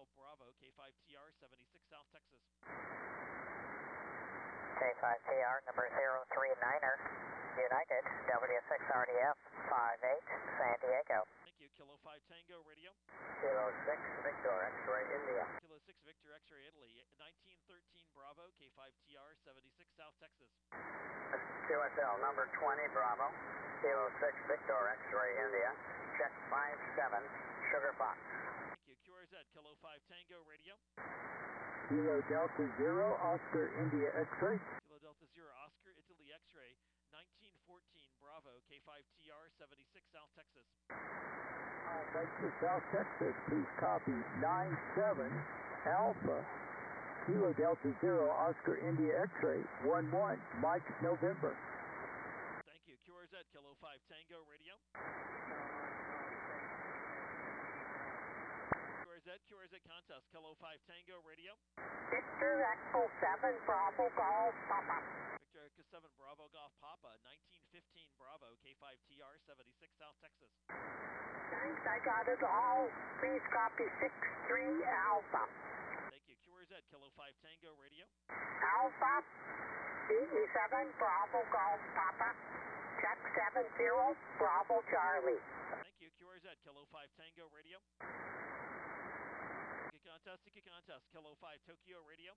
Hotel Bravo, K5TR 76 South Texas. K5TR number 039er, United, W6RDF 58, San Diego. Thank you. Kilo 5 Tango Radio. Kilo 6 Victor, X-ray India. Kilo 6 Victor X-ray Italy, 1913 Bravo, K5TR 76 South Texas. QSL number 20 Bravo, Kilo 6 Victor X-ray India, check 57, Sugar Fox. Thank you. QRZ, Kilo 5 Tango Radio. Kilo Delta Zero, Oscar India X-ray. Kilo Delta Zero, Oscar Italy X-ray, 1914 Bravo, K5TR 76 South Texas. Texas, South Texas, please copy 97 Alpha. Kilo Delta Zero, Oscar India X-ray, 11 Mike November. Thank you. QRZ, Kilo 5 Tango Radio. QRZ contest, Kilo 5 Tango Radio. Victor Echo 7 Bravo Golf Papa. Victor Echo 7 Bravo Golf Papa, 1915 Bravo, K5TR 76 South Texas. Thanks, I got it all. Please copy 63 Alpha. Thank you. QRZ, Kilo 5 Tango Radio. Alpha, DE7 Bravo Golf Papa. Check 70 Bravo Charlie. Thank you. QRZ, Kilo 5 Tango Radio. Tiki contest, Kilo 5 Tokyo Radio.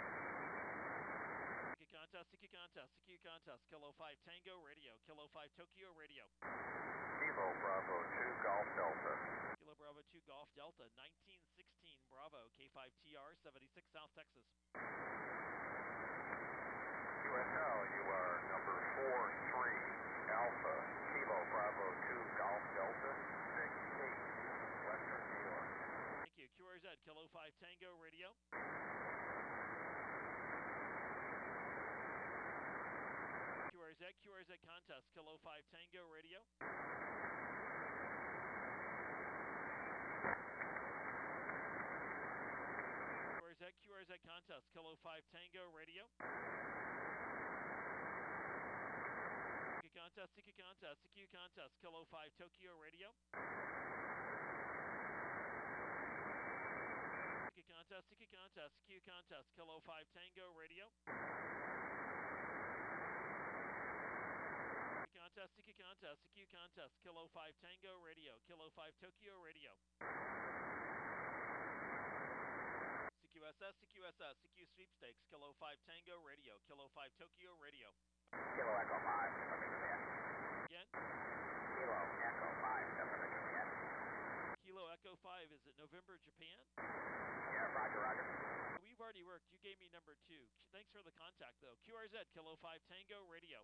Tiki contest, Kilo 5 Tango Radio, Kilo 5 Tokyo Radio. Kilo Bravo 2 Golf Delta. Kilo Bravo 2 Golf Delta, 1916 Bravo, K5TR 76 South Texas. QSL, you are number 43 Alpha, Kilo Bravo 2 Golf Delta, 68 Western New York. Thank you. QRZ, Kilo 5 Tango Radio. QRZ contest, Kilo 5 Tango Radio. QRZ contest, Kilo 5 Tango Radio. Tiki contest, Kilo 5 Tokyo Radio. Tiki contest, Kilo 5 Tango Radio. Tiki contest, Kilo 5 Tango Radio, Kilo 5 Tokyo Radio. CQ sweepstakes, Kilo 5 Tango Radio, Kilo 5 Tokyo Radio. Kilo Echo 5, November Juliet. Again? Kilo Echo 5, November Juliet. Kilo Echo 5, is it November, Japan? Yeah, Roger. We've already worked. You gave me number 2. Thanks for the contact, though. QRZ, Kilo 5 Tango Radio.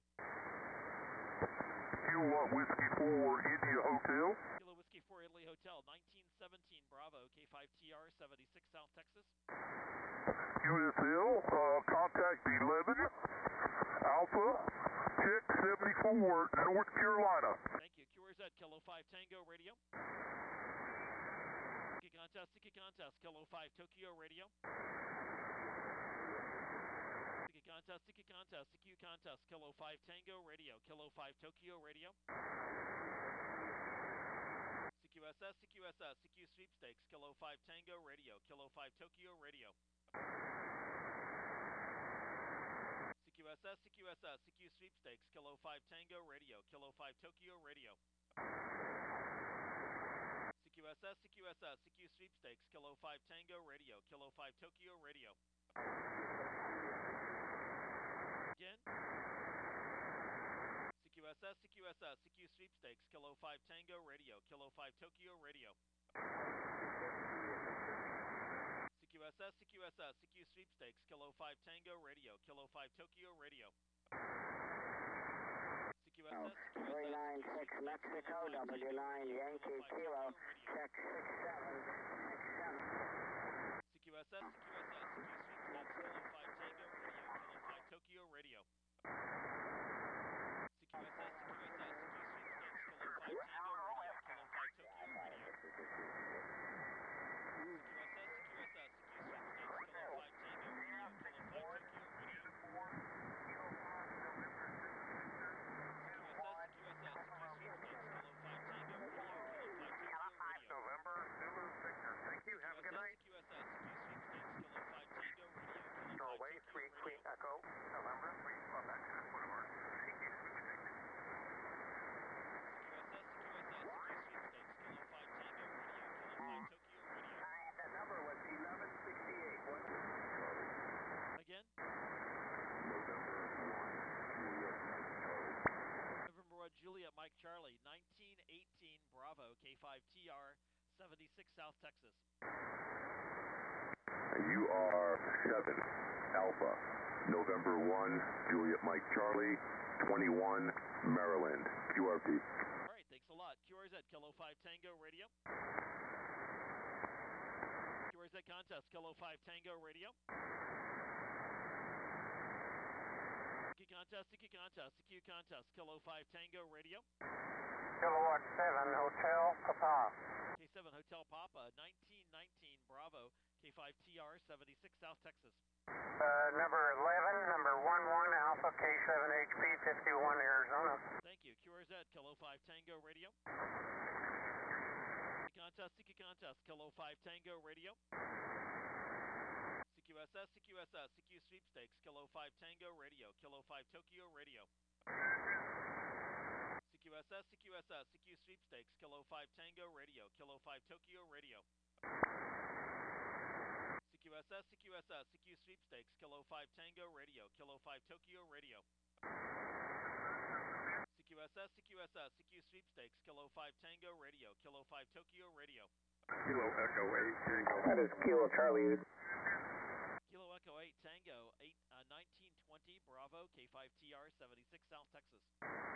Kilo Whiskey 4 India Hotel. Kilo Whiskey 4 Italy Hotel, 1917 Bravo, K5TR 76 South Texas. QSL, contact 11 Alpha, check 74 North Carolina. Thank you. QRZ, Kilo 5 Tango Radio. Tiki contest, Kilo 5 Tokyo Radio. Tiki contest, CQ contest, Kilo 5 Tango Radio, Kilo 5 Tokyo Radio. CQ sweepstakes, Kilo 5 Tango Radio, Kilo 5 Tokyo Radio. CQ sweepstakes, Kilo 5 Tango Radio, Kilo 5 Tokyo Radio. CQ sweepstakes, Kilo 5 Tango Radio, Kilo 5 Tokyo Radio. Again? CQ sweepstakes, Kilo 5 Tango Radio, Kilo 5 Tokyo Radio. CQ sweepstakes, Kilo 5 Tango Radio, Kilo 5 Tokyo Radio. CQSS, 396 Mexico, W9 Yankee Kilo, check 6767. CQ sweepstakes, Kilo 5 Tango Radio, Kilo 5 Tokyo Radio. CQ sweepstakes, Kilo 5 Tango Radio, Kilo 5 Tokyo Radio. CQ sweepstakes, Kilo 5 Tango Radio, Kilo 5 Tokyo Radio. November, Zulu Victor. Thank you. Have a good night. K5TR 76 South Texas. You are 7 Alpha, November 1, Juliet Mike Charlie, 21, Maryland, QRP. All right, thanks a lot. QRZ, Kilo 5 Tango Radio. QRZ contest, Kilo 5 Tango Radio. CQ contest, Kilo 5 Tango Radio. Kilowatt 7, Hotel Papa. K7 Hotel Papa, 1919 Bravo, K5TR 76 South Texas. Number 11, number 11, Alpha K7HP 51 Arizona. Thank you. QRZ, Kilo 5 Tango Radio. CQ contest, Kilo 5 Tango Radio. CQ sweepstakes, Kilo 5 Tango Radio, Kilo 5 Tokyo Radio. CQ sweepstakes, Kilo 5 Tango Radio, Kilo 5 Tokyo Radio. CQ sweepstakes, Kilo 5 Tango Radio, Kilo 5 Tokyo Radio. CQ sweepstakes, Kilo 5 Tango Radio, Kilo 5 Tokyo Radio. Kilo Echo 8 Tango. That is Kilo Charlie. Kilo Echo 8 Tango, 1920 Bravo, K5TR 76 South Texas.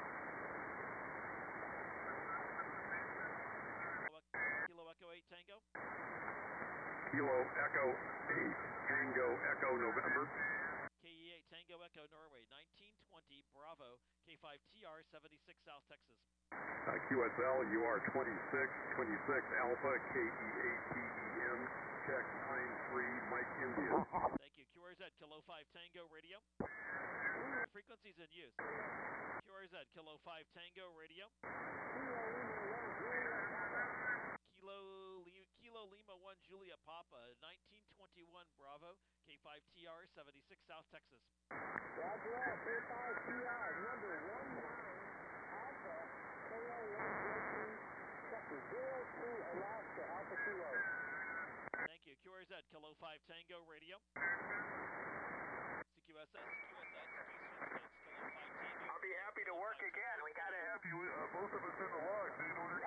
Kilo Echo 8 Tango. Kilo Echo 8 Tango Echo November. KE8 Tango Echo Norway, 1920 Bravo, K5TR 76 South Texas. QSL, you are 26 Alpha, KE8 TEM, check 93 Mike India. Thank you. QRZ, Kilo 5 Tango Radio. Frequencies in use. QRZ, Kilo 5 Tango Radio. Kilo Lima 1 Juliet Papa, 1921 Bravo, K5TR 76 South Texas. Roger that, K5TR, number 19, Alpha, KO1 Sector 02, Alaska, Alpha Kilo. Thank you. QRZ, Kilo 5 Tango Radio. CQSS, sweepstakes, Kilo 5 Tango. I'll be happy to work again. We got to have you, Both of us in the log, in order.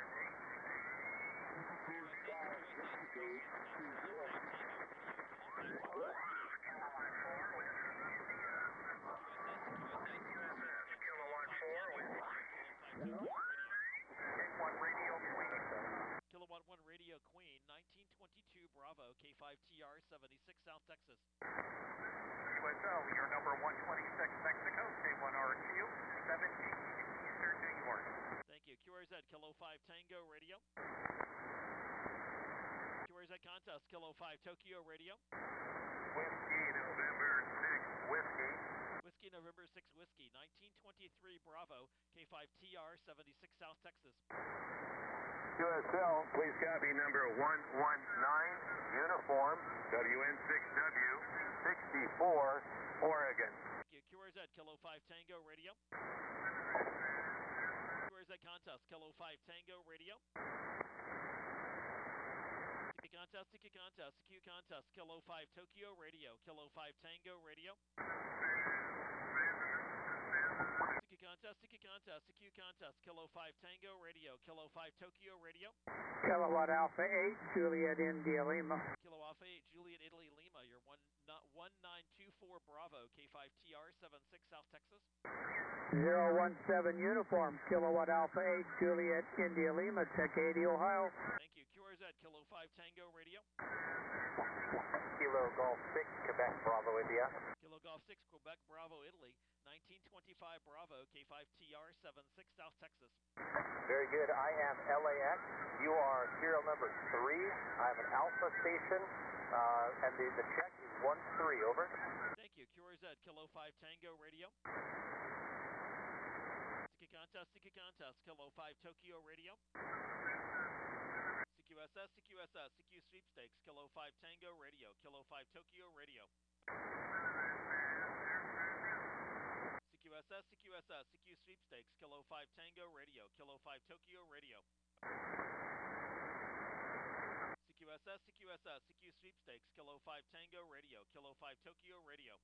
Kilowatt 1 Radio Queen, 1922 Bravo, K5TR 76 South Texas. QSL, you're number 126 Mexico, K1RQ, 17 Eastern New York. Thank you. QRZ, Kilo 5 Tango Radio. QRZ contest, Kilo 5 Tokyo Radio. Whiskey November 6 Whiskey. Whiskey November 6 Whiskey, 1923 Bravo, K5TR 76 South Texas. QSL, please copy number 119, uniform, WN6W, 64, Oregon. Thank you. QRZ, Kilo 5 Tango Radio. QRZ contest, Kilo 5 Tango Radio. CQ contest, Kilo 5 Tokyo Radio, Kilo 5 Tango Radio. CQ contest, Kilo 5 Tango Radio, Kilo 5 Tokyo Radio. Kilowatt Alpha 8, Juliet India Lima. Kilo Alpha 8, Juliet Italy Lima, you're 1924 Bravo, K5TR 76 South Texas. 017 uniform, Kilowatt Alpha 8, Juliet India Lima, Tech 80, Ohio. Thank you. QRZ, Kilo 5 Tango Radio. Kilo Golf 6, Quebec, Bravo, India. Kilo Golf 6, Quebec, Bravo, Italy, 1925 Bravo, K5TR 76 South Texas. Very good. I am LAX. You are serial number 3. I have an Alpha station, and the check is 13, over. Thank you. QRZ, Kilo 5 Tango Radio. CQ contest, Kilo 5 Tokyo Radio. CQ sweepstakes, Kilo 5 Tango Radio, Kilo 5 Tokyo Radio. CQ sweepstakes, Kilo 5 Tango Radio, Kilo 5 Tokyo Radio. CQ sweepstakes, Kilo 5 Tango Radio, Kilo 5 Tokyo Radio.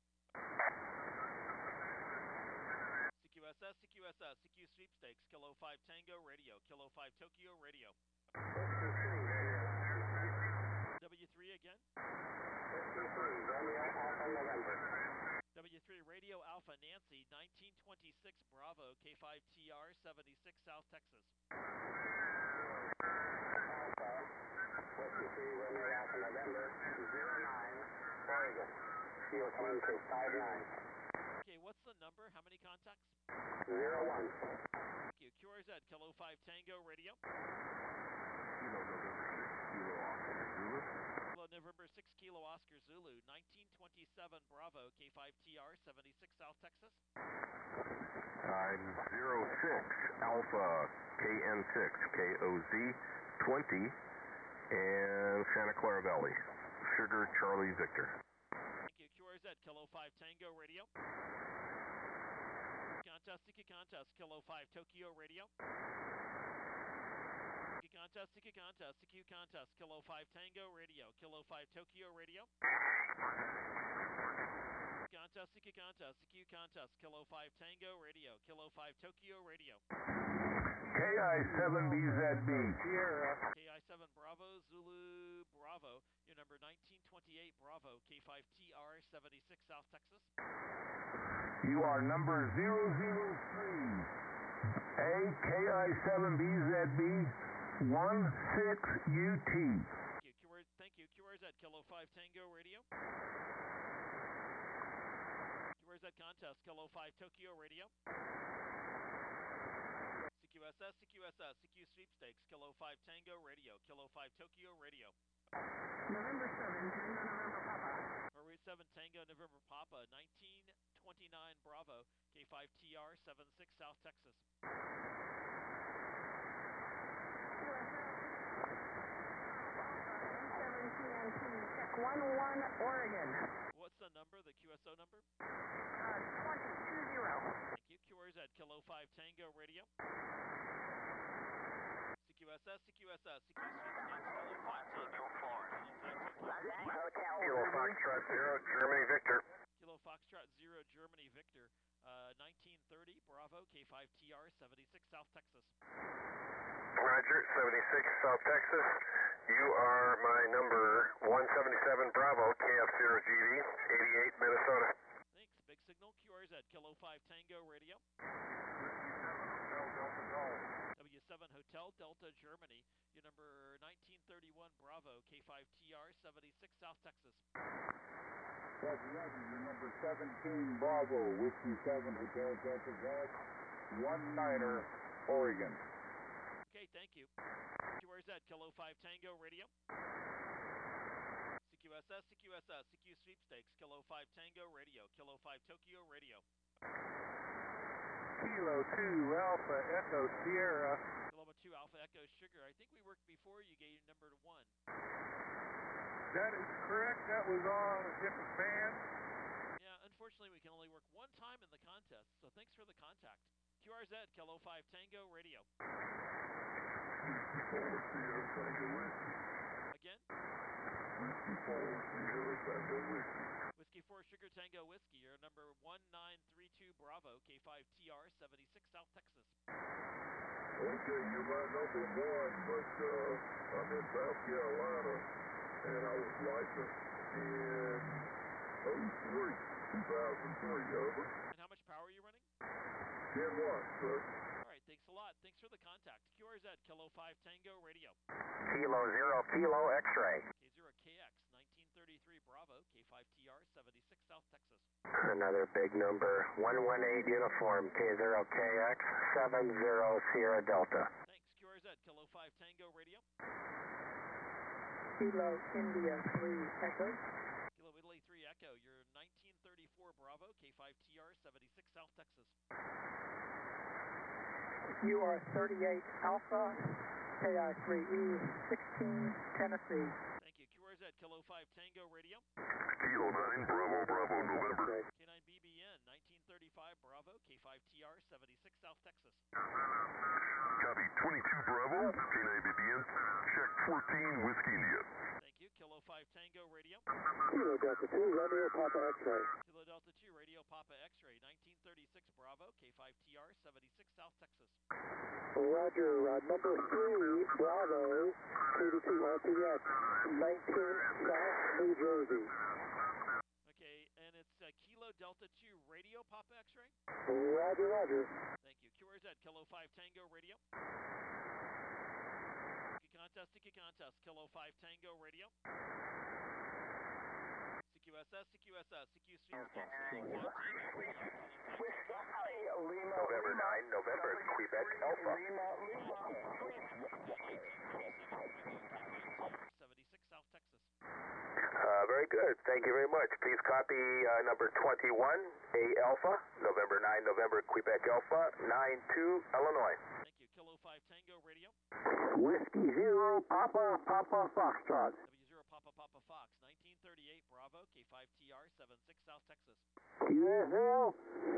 CQ sweepstakes, Kilo 5 Tango Radio, Kilo 5 Tokyo Radio. November. W3 Radio Alpha Nancy, 1926 Bravo, K5TR, 76 South Texas. Alpha, Whiskey 3 Romeo Alpha November, 09, Oregon. Kilo 2659. Okay, what's the number? How many contacts? 01. Thank you. QRZ, Kilo 5 Tango Radio. Kilo November 6, Kilo Oscar Zulu. Kilo November 6 Kilo Oscar Zulu, 1927 Bravo, K5TR, 76 South Texas. I'm 06 Alpha KN6 KOZ 20 and Santa Clara Valley. Sugar Charlie Victor. Thank you. QRZ, Kilo 5 Tango Radio. Contest, Siki Contest, Kilo 5 Tokyo Radio. Siki Contest, Siki Contest, CQ Contest, Kilo 5 Tango Radio, Kilo 5 Tokyo Radio. Contest, Siki Contest, CQ Contest, Kilo 5 Tango Radio, Kilo 5 Tokyo Radio. KI7BZB. KI7 Bravo, Zulu Bravo, your number 1928 Bravo, K5TR, 76 South Texas. You are number 003. AKI7BZB 16UT. Thank you. QRZ, Kilo 5 Tango Radio. QRZ Contest, Kilo 5 Tokyo Radio. CQSS, CQSS, CQ Sweepstakes, Kilo 5 Tango Radio, Kilo 5 Tokyo Radio. November 7, Tango November Papa. Route 7 Tango November Papa, 1929 Bravo, K5TR, 76 South Texas. Check 11 Oregon. What's the number, the QSO number? 220. Thank you. QRZ, Kilo 5 Tango Radio. CQSS, CQSS, CQ Sweepstakes, Kilo 5 Tango Radio, Kilo Foxtrot 0, Germany Victor. Kilo Foxtrot 0, Germany Victor, 1930 Bravo, K5TR, 76 South Texas. Roger, 76 South Texas. You are my number 177 Bravo, KF0GD, 88 Minnesota. Thanks. Big signal, QRZ, Kilo 5 Tango Radio. W7 Hotel Delta, Germany. Your number 1931 Bravo, K5TR, 76 South Texas. That's right, your number 17 Bravo, Whiskey 7 Hotel Delta Golf, 19er, Oregon. Okay, thank you. QRZ, Kilo 5 Tango Radio. CQSS, CQSS, CQ Sweepstakes, Kilo 5 Tango Radio, Kilo 5 Tokyo Radio. Kilo 2 Alpha Echo Sierra. Kilo 2 Alpha Echo Sugar. I think we worked before you gave number 1. That is correct. That was on a different band. Yeah, unfortunately we can only work one time in the contest, so thanks for the contact. QRZ, Kilo 5 Tango Radio. Again? Whiskey 4 Sugar Tango Whiskey, your number 1932 Bravo, K5TR, 76 South Texas. Okay, you're my number 1, but I'm in South Carolina, and I was licensed in 2003, over. And how much power are you running? 10 watts, sir. All right, thanks a lot. Thanks for the contact. QRZ, Kilo 5 Tango Radio. Kilo 0 Kilo X-ray. K0KX, 1933 Bravo, K5TR, 76 South Texas. Another big number, 118 Uniform, K0KX, 70 Sierra Delta. Thanks. QRZ, Kilo 5 Tango Radio. Kilo India 3 Echo. Kilo Italy 3 Echo, your 1934 Bravo, K5TR, 76 South Texas. You are 38 Alpha KI3E 16 Tennessee. Thank you. QRZ, Kilo 5 Tango Radio. Kilo 9 Bravo, Bravo, November. K9 BBN, 1935 Bravo, K5TR, 76 South Texas. Copy 22 Bravo, K9 BBN, check 14 Whiskey India. Thank you. Kilo 5 Tango Radio. Kilo Delta 2 Radio Papa X-ray. Kilo Delta 2 Radio Papa X-ray, 1936 Bravo, K5TR, 76 South Texas. Roger, number 3 Bravo, KD2 RPX, 19 South New Jersey. Okay, Delta 2 radio, Papa X-ray. Roger, roger. Thank you. QRZ, Kilo 5 Tango radio. Sticky contest, Kilo 5 Tango radio. CQSS, CQ sweepstakes, Kilo 5 Tango radio, Kilo 5 Tango. November 9, November, Quebec Alpha. K5TR 76 South Texas. Very good. Thank you very much. Please copy number 21, A Alpha, November 9, November, Quebec Alpha, 92, Illinois. Thank you. Kilo 5 Tango radio. Whiskey 0, Papa, Papa, Foxtrot. W0 Papa Papa Fox, 1938 Bravo, K5TR 76 South Texas. QSL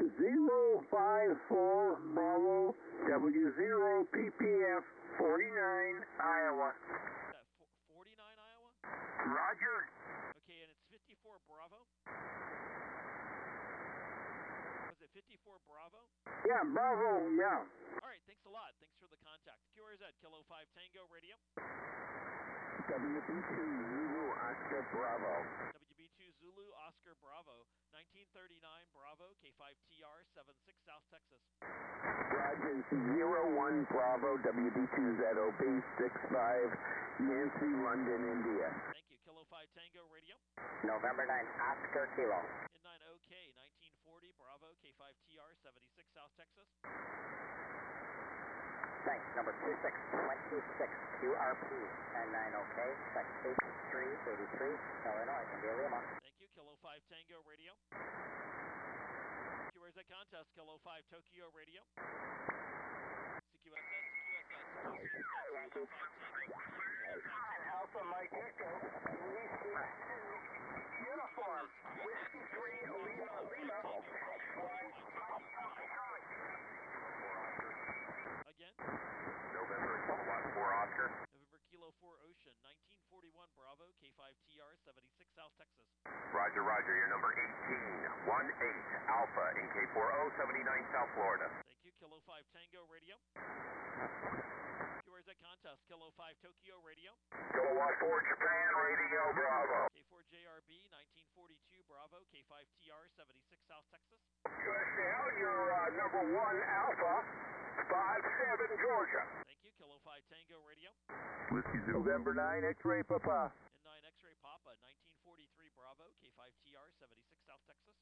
054 Bravo, W0 PPF 49 Iowa. Is that 49 Iowa? Roger. Okay, and it's 54 Bravo. Was it 54 Bravo? Yeah, Bravo, yeah. All right, thanks a lot. Thanks for the contact. QRZ, Kilo 5 Tango radio. WB2 Zulu Oscar Bravo. WB2 Zulu Oscar Bravo, 1939 Bravo, K5TR 76 South Texas. Roger, 01 Bravo, WB2 ZOB 65 Nancy, London, India. Thank you. Kilo 5 Tango radio. November 9, Oscar Kilo. N9 OK, 1940 Bravo, K5TR 76 South Texas. Thanks. Number 2626 QRP and 9 OK. Check 8383 Illinois, India Lima. Thank you. Kilo 5 Tango radio. QRZ contest. Kilo 5 Tokyo radio. CQSS, CQSS, Kilo 5 Tango radio. Alpha Mike Echo. Uniform. Whiskey 3 Lima Lima. Again. November, Kilowatt 4 Oscar. November Kilo 4 Ocean, 1941 Bravo, K5TR 76 South Texas. Roger, roger. Your number 18, 18 Alpha in K4079 South Florida. Thank you. Kilo 5 Tango radio. QRZ contest. Kilo 5 Tokyo radio. Kilowatt 4 Japan Radio Bravo. K4JRB 1942 Bravo, K5TR 76 South Texas. QSL, you're number 1 Alpha 57 Georgia. Thank you. Kilo 5 Tango radio. Whiskey 0. November 9 X-ray Papa. N9 X-ray Papa 1943 Bravo, K5TR 76 South Texas.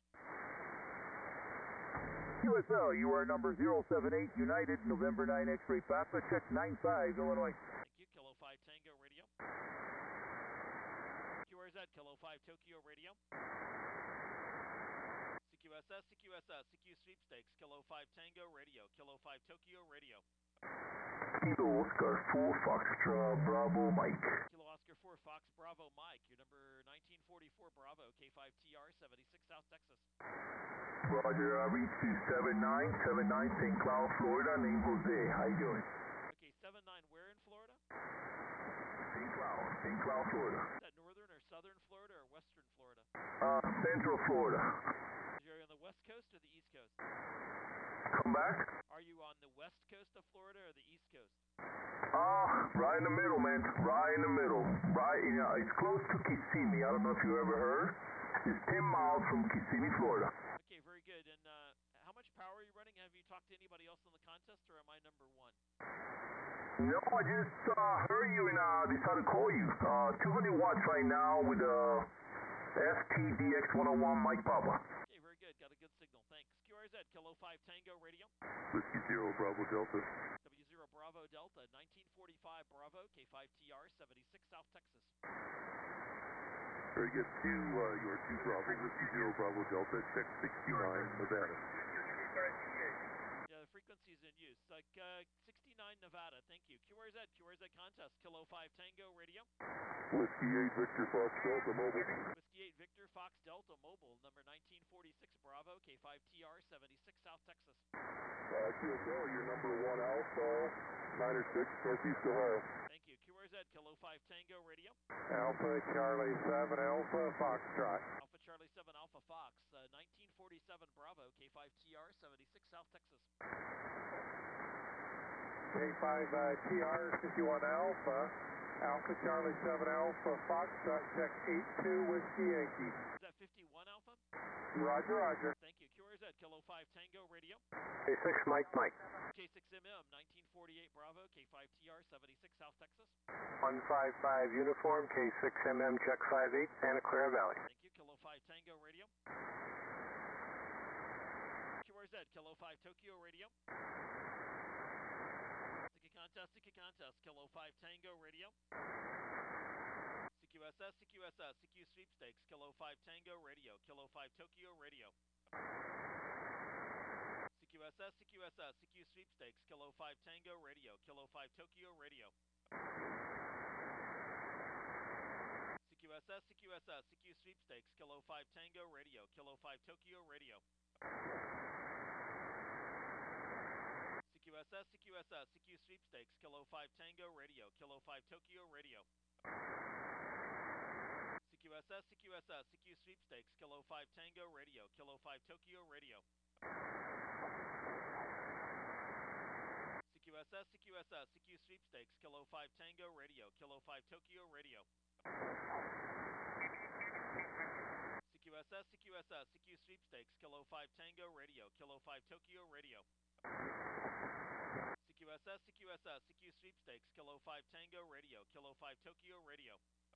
QSL, you are number 078 United, November 9 X-ray Papa, check 95 Illinois. Thank you. Kilo 5 Tango radio. QRZ Kilo 5 Tokyo radio. CQSS, CQSS, CQ sweepstakes, Kilo 5 Tango radio, Kilo 5 Tokyo radio. Kilo Oscar 4 Foxtrot Bravo Mike. Kilo Oscar 4 Fox Bravo Mike, your number 1944 Bravo, K5TR 76 South Texas. Roger, reach 7979 St. Cloud, Florida, name Jose. How you doing? Okay, 79 where in Florida? St. Cloud, Florida. Is that northern or southern Florida or western Florida? Central Florida. Are you on the west coast or the east coast? Come back? Are you on the west coast of Florida or the east coast? Right in the middle, man. Right in the middle. Right, it's close to Kissimmee. I don't know if you ever heard. It's 10 miles from Kissimmee, Florida. Okay, very good. And how much power are you running? Have you talked to anybody else in the contest, or am I number 1? No, I just heard you and decided to call you. 200 watts right now with the FTDX 101 Mike Papa. Okay, very good. Got a good signal. Thanks. QRZ, Kilo 5 Tango radio. Whiskey 0 Bravo Delta. W0 Bravo Delta, 1945 Bravo, K5TR 76 South Texas. Very good. Your 2 Bravo, Whiskey 0 Bravo Delta, check 69 Nevada. Yeah, the frequency's in use. Like 69 Nevada, thank you. QRZ contest, Kilo 5 Tango radio. Whiskey 8 Victor Fox Delta Mobile. Whiskey 8 Victor Fox Delta Mobile, number 1946 Bravo, K5TR 76 South Texas. QSL, your number 1 Alpha, 906 Northeast Ohio. Thank you. QRZ, Kilo 5 Tango radio. Alpha Charlie 7 Alpha Foxtrot. Alpha Charlie 7 Alpha Fox, 1947 Bravo, K5TR 76 South Texas. K5 TR 51 Alpha. Alpha Charlie 7 Alpha Foxtrot, check 82 Whiskey Yankee. Is that 51 Alpha? Roger, roger. Thank you. QRZ, Kilo 5 Tango Radio. K6 Mike, Mike. K6MM, 1948 Bravo, K5TR, 76 South Texas. 155 uniform, K6MM, check 58, Santa Clara Valley. Thank you. Kilo 5 Tango Radio. QRZ, Kilo 5 Tokyo Radio. Sticky contest, Kilo 5 Tango Radio. CQSS, CQSS, CQ sweepstakes, Kilo 5 Tango Radio, Kilo 5 Tokyo Radio. CQSS, CQSS, CQ sweepstakes, Kilo 5 Tango Radio, Kilo 5 Tokyo Radio. CQSS, CQSS, CQ sweepstakes, Kilo 5 Tango Radio, Kilo 5 Tokyo Radio. CQSS, CQSS, CQ sweepstakes, Kilo 5 Tango Radio, Kilo 5 Tokyo Radio. CQSS, CQSS, CQ sweepstakes, Kilo 5 Tango Radio, Kilo 5 Tokyo Radio. CQSS, CQSS, CQ sweepstakes, Kilo 5 Tango Radio, Kilo 5 Tokyo Radio. CQSS, CQSS, CQ sweepstakes, Kilo 5 Tango Radio, Kilo 5 Tokyo Radio. CQSS, CQSS, CQ sweepstakes, Kilo 5 Tango Radio, Kilo 5 Tokyo Radio.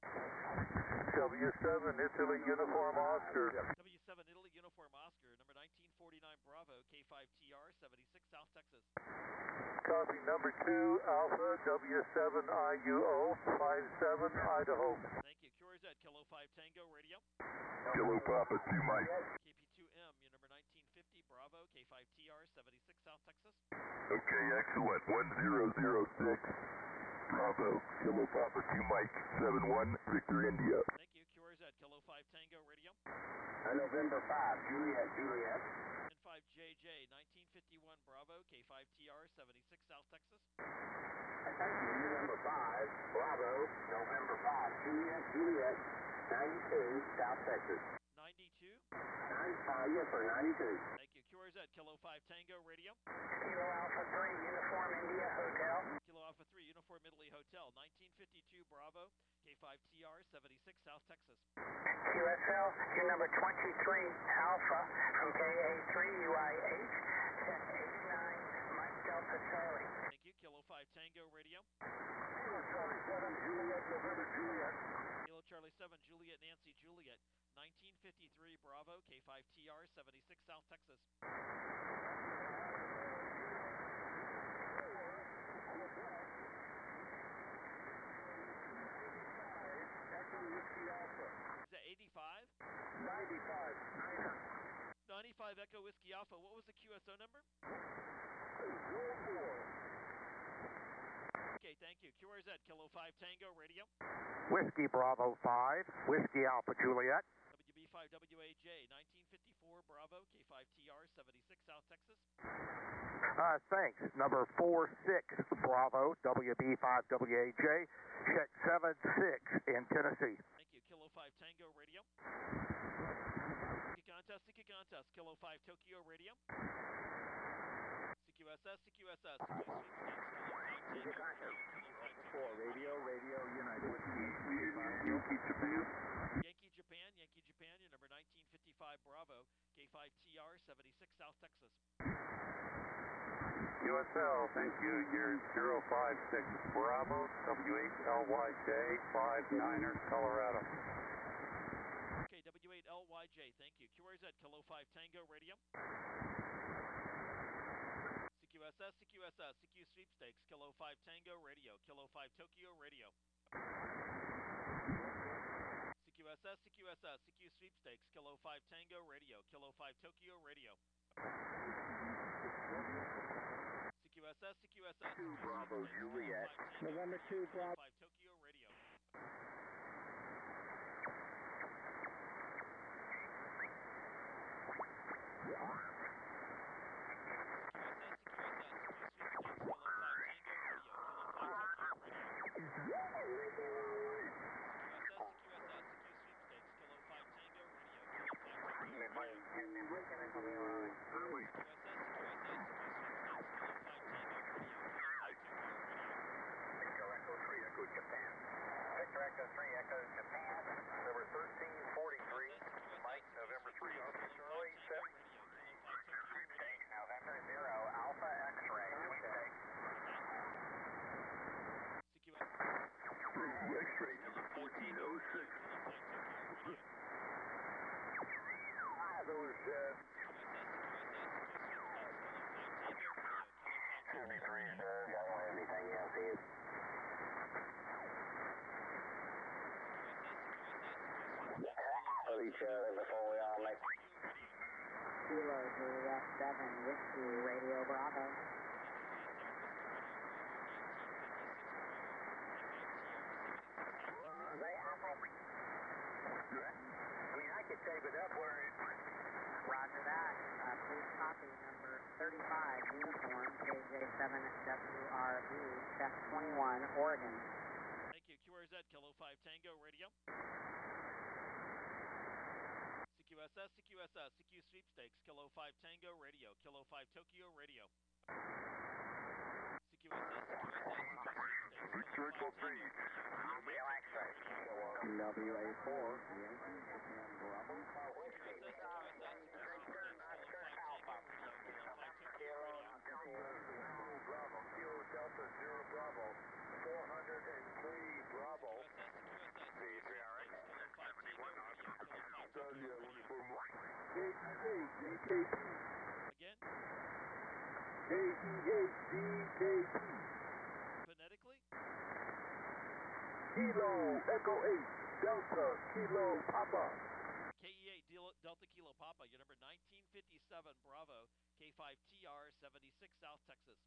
W7 Italy Uniform Oscar. W7 Italy Uniform Oscar, number 1949 Bravo, K5TR, 76 South Texas. Copy number 2 Alpha W7 IUO 57 Idaho. Thank you. QRZ, Kilo 5 Tango Radio. Kilo Papa 2 Mike. KP2M, your number 1950 Bravo, K5TR, 76 South Texas. Okay, excellent. 1006. Bravo, Kilo Papa 2 Mike, 71 Victor India. Thank you. QRZ, Kilo 5 Tango Radio. November 5 Juliet, Juliet. N5JJ, 1951 Bravo, K5TR, 76 South Texas. November 5 Bravo, November 5 Juliet, Juliet, 92 South Texas. 92. Yes, sir, 92. Thank you. QRZ, Kilo 5 Tango Radio. Kilo Alpha 3 Uniform India Hotel. Kilo Alpha 3 Uniform Italy Hotel, 1952 Bravo, K5TR, 76 South Texas. QSL, your number 23 Alpha from KA3UIH, check 89 Mike Delta Charlie. Thank you. Kilo 5 Tango Radio. Kilo Charlie 7 Juliet November Juliet. Kilo Charlie 7 Juliet Nancy Juliet, 1953 Bravo, K5TR, 76 South Texas. Is that 85? 95. 95 Echo Whiskey Alpha. What was the QSO number? 04. Okay, thank you. QRZ, Kilo 5 Tango Radio. Whiskey Bravo 5, Whiskey Alpha Juliet. WB5WAJ, 1954 Bravo, K5TR, 76 South Texas. Thanks. Number 46 Bravo, WB5WAJ, check 76 in Tennessee. Thank you. Kilo 5 Tango Radio. Sticky contest, Kilo 5 Tokyo Radio. CQSS, CQSS, CQ sweepstakes, Kilo 5 Tango Radio, Kilo 5 Tokyo Radio United. Yankee Japan. Yankee Japan, your number 1955 Bravo, K5TR, 76 South Texas. USL, thank you. Year 056 Bravo, W8LYJ, 59er, Colorado. Okay, W8LYJ, thank you. QRZ, Kilo 5 Tango Radio. CQSS, CQSS, CQ sweepstakes, Kilo 5 Tango Radio, Kilo 5 Tokyo Radio. CQSS, CQSS, CQ sweepstakes, Kilo 5 Tango Radio, Kilo 5 Tokyo Radio. CQSS, CQSS, CQ Bravo sweepstakes, Juliet. Kilo 5 Tango November 2 Radio, Kilo Bravo. 5 Tokyo Radio. Kilo Juliet 7 Whiskey Radio Bravo. I could tape it up where it... Roger that. Please copy number 35 Uniform KJ7WRB, check 21, Oregon. Thank you. QRZ, Kilo 5 Tango Radio. CQSS, CQSS, CQ Sweepstakes, Kilo 5 Tango Radio, Kilo 5 Tokyo Radio. CQSS, CQ Sweepstakes, Kilo 5 Tango Radio, Kilo 5 Tokyo Radio. WA4, Bravo, Kilo Delta 0 Bravo, 403 Bravo. Again? KEHDKP. Phonetically? Kilo Echo 8 Delta Kilo Papa. KE8 Delta Kilo Papa, your number 1957 Bravo, K5TR 76 South Texas.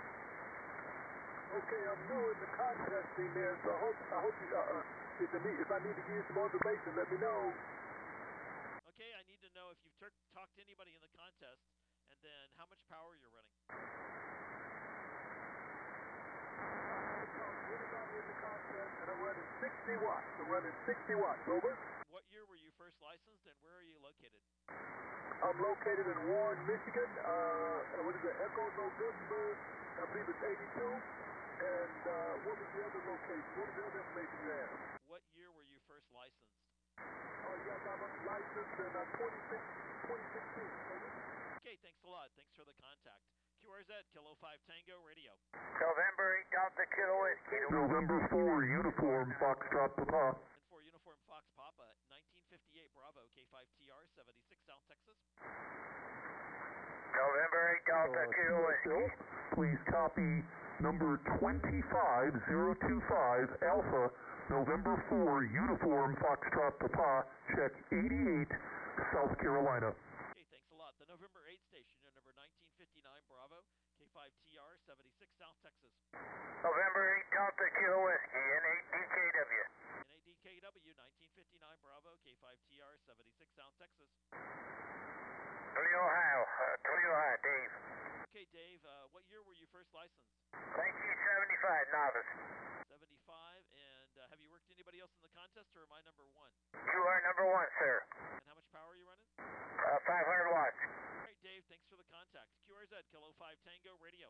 Okay, I'm new in the contesting there, so I hope you, if I need to give you some more information, let me know. Okay, I need to know if you've talked to anybody in the contest, and then how much power you're running. Anybody in the contest, and I'm running 60 watts. Over. What year were you first licensed, and where are you located? I'm located in Warren, Michigan. What is it? Echo November, I believe it's 82. And what was the other location? What was the other information you have? What year were you first licensed? Oh, yes, I'm licensed in 2016. Okay, thanks a lot. Thanks for the contact. QRZ, Kilo 5 Tango Radio. November 8 Delta Kilo Whiskey. November 4 Uniform Foxtrot Papa. And for Uniform Fox Papa, 1958 Bravo, K5TR 76 South Texas. November 8 Delta Kilo Whiskey. Please copy number 25025 Alpha, November 4 Uniform Foxtrot Papa, check 88, South Carolina. Okay, thanks a lot. The November 8 station, your number 1959 Bravo, K5TR 76 South Texas. November 8 Delta Kilo Whiskey, N8DKW. N8DKW 1959 Bravo, K5TR 76 South Texas. Toledo, Ohio, Dave. Okay, Dave, what year were you first licensed? 1975, novice. 75, and have you worked anybody else in the contest, or am I number one? You are number one, sir. And how much power are you running? 500 watts. All right, Dave, thanks for the contact. QRZ, Kilo 5 Tango Radio.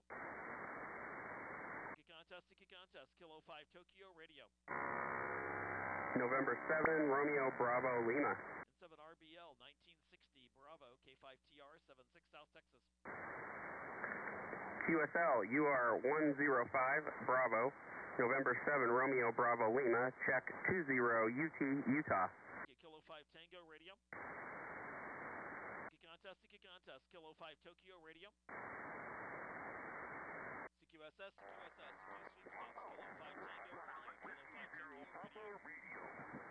Ticket contest, Kilo 5 Tokyo Radio. November 7, Romeo Bravo Lima. And 7 RBL 1960 Bravo, K5TR 76 South Texas. QSL, UR 105 Bravo, November 7, Romeo Bravo Lima, check 20 UT, Utah. Okay, Kilo 5 Tango Radio. Ticket contest, Kilo 5 Tokyo Radio. CQSS, CQ Sweepstakes, Kilo 5 Tango Radio, Kilo 5 Tokyo Radio.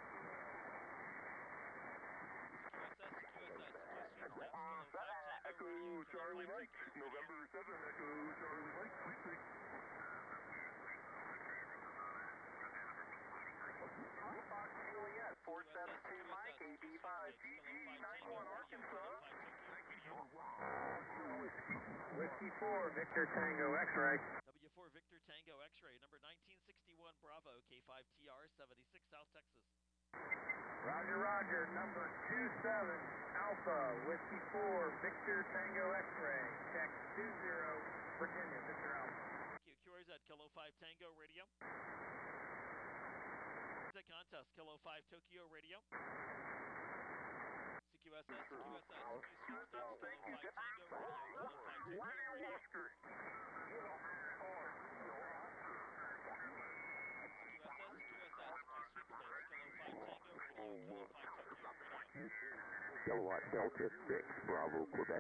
CQSS, CQ Sweepstakes, Kilo 5 Tango Radio, Kilo 5 Tokyo Radio. November 7, Echo Charlie Mike, sweepstakes. Fox Juliet, 472 Mike, AB5GG, 91 Arkansas. Whiskey 4, Victor Tango X-Ray. W4 Victor Tango X-Ray, number 1961 Bravo, K5TR 76 South Texas. Roger, number 27 Alpha, Whiskey 4, Victor Tango X-Ray. Check 20, Virginia, Victor Alpha. QRZ, Kilo 5 Tango Radio. Contest, Kilo 5 Tokyo Radio. CQSS, CQ Sweepstakes, Kilo 5 Tango Radio, Kilo 5 Tokyo Radio. CQSS, CQ Sweepstakes, Kilo 5 Tango Kilowatt Delta 6, Bravo, Quebec.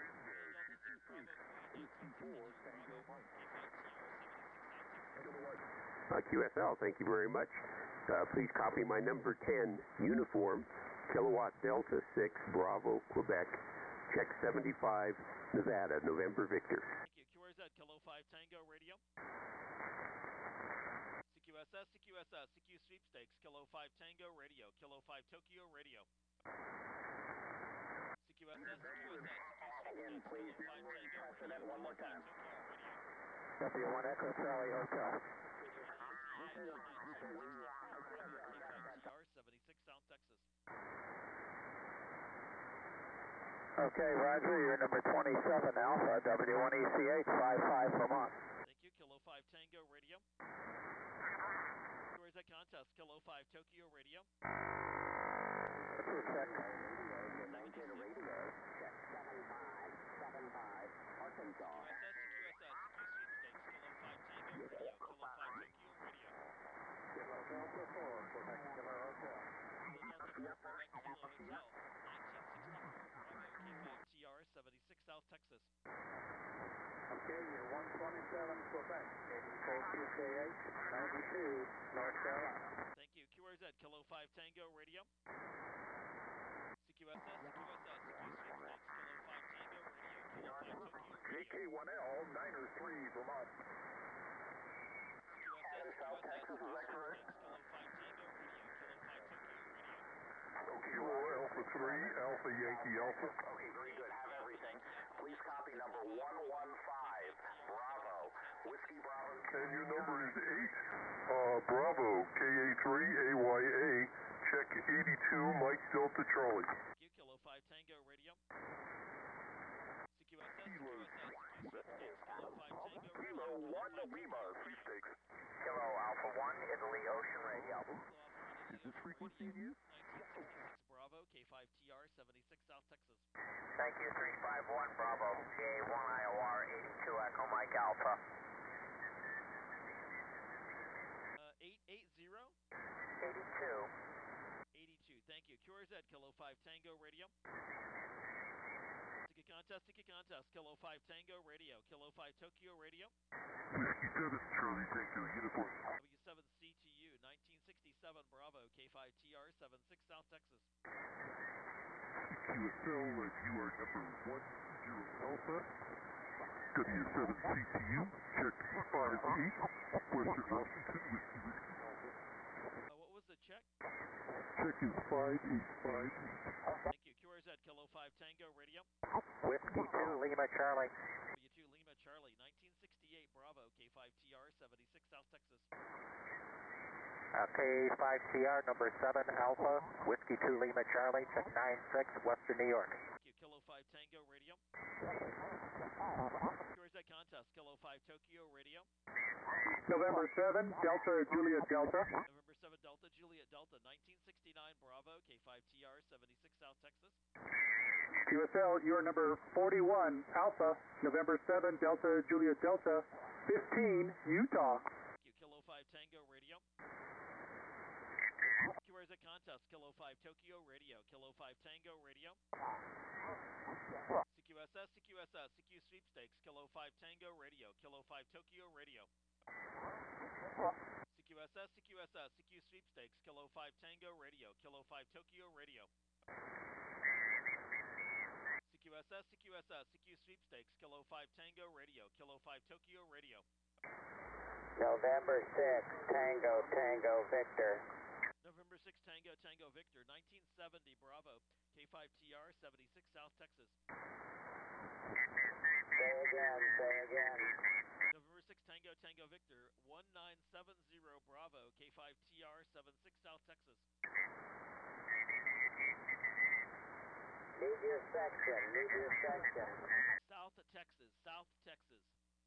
QSL, thank you very much. Please copy my number 10 uniform, Kilowatt Delta 6, Bravo, Quebec. Check 75, Nevada, November Victor. Thank you. QRZ, Kilo 5 Tango Radio. CQSS, CQSS, CQ Sweepstakes, Kilo 5 Tango Radio, Kilo 5 Tokyo Radio. CQSS, CQSS, CQ Sweepstakes, Kilo 5 Tango Radio, Kilo 5 Tokyo Radio. W1 Echo Charlie Hotel. K5TR 76 South Texas. Okay, Roger, you're number 27 Alpha, W1ECH 55 Vermont. Thank you, Kilo 5 Tango Radio. Where's that contest? Kilo 5 Tokyo Radio. Check. Navigator radio, check 7575, Arkansas. QSS, CQSS, CQ Sweepstakes, Kilo 5 Tango Radio, Kilo 5 Tokyo Radio. Kilo Delta 4, Quebec Kilo Hotel. Kilo Delta 4, Quebec Kilo Hotel, 1964, Bravo, K5TR 76 South Texas. Okay, you're 127 Quebec, 84 QKH, 92 North Carolina. Thank you. QRZ, Kilo 5 Tango Radio. CQSS, CQSS, CQ Sweepstakes, Kilo 5 Tango Radio, Kilo 5 Tokyo Radio. JK1L, Niner 3, Vermont. CQSS, CQSS, CQ Sweepstakes, Kilo 5 Tango Radio, Kilo 5 Tokyo Radio. Kilo Alpha 3, Alpha Yankee Alpha. Okay, very good. Have everything. Please copy number 115, Bravo, Whiskey Bravo. And your number is 8, Bravo, KA3, AYA, check 82, Mike Delta Charlie. Thank you. Kilo 5 Tango Radio. CQSS, CQSS, CQ Sweepstakes, Kilo 5 Tango Radio, Kilo 5 Tokyo Radio. Kilo Alpha 1, Italy Ocean Radio. Is this frequency in use? 1966 Bravo, K5TR 76 South Texas. Thank you, 351 Bravo, GA1 IOR 82 Echo Mike Alpha. 880? 82. 82. Thank you. QRZ, Kilo 5 Tango Radio. Ticket contest, Kilo 5 Tango Radio, Kilo 5 Tokyo Radio. Whiskey 7, Charlie Tango, uniform. W7CTU, 1967 Bravo, K5TR 76 South Texas. QSL, you are number 10 Alpha. W7CTU, check 58, Western Washington, Whiskey. What was the check? Check is 5858. Thank you. QRZ, Kilo 5 Tango Radio. Whiskey 2 Lima Charlie. W2 Lima Charlie, 1968 Bravo, K5TR 76 South Texas. K5TR number 7 Alpha, Whiskey 2 Lima Charlie, check 96 Western New York. Thank you. Kilo 5 Tango Radio. QRZ contest, Kilo 5 Tokyo Radio. November 7 Delta Juliet Delta. November 7 Delta Juliet Delta, 1969 Bravo, K5TR 76 South Texas. QSL, you are number 41 Alpha, November 7 Delta Juliet Delta, 15 Utah. Thank you. Kilo 5 Tango Radio. QRZ contest, Kilo 5 Tokyo Radio, Kilo 5 Tango Radio. CQSS, CQSS, CQ Sweepstakes, Kilo 5 Tango Radio, Kilo 5 Tokyo Radio. CQSS, CQSS, CQ Sweepstakes, Kilo 5 Tango Radio, Kilo 5 Tokyo Radio. CQSS, CQSS, CQ Sweepstakes, Kilo 5 Tango Radio, Kilo 5 Tokyo Radio. November 6 Tango Tango Victor. November 6 Tango Tango Victor, 1970 Bravo, K5TR 76 South Texas. Say again. November 6 Tango Tango Victor, 1970 Bravo, K5TR 76 South Texas. Need your section. South Texas, South Texas.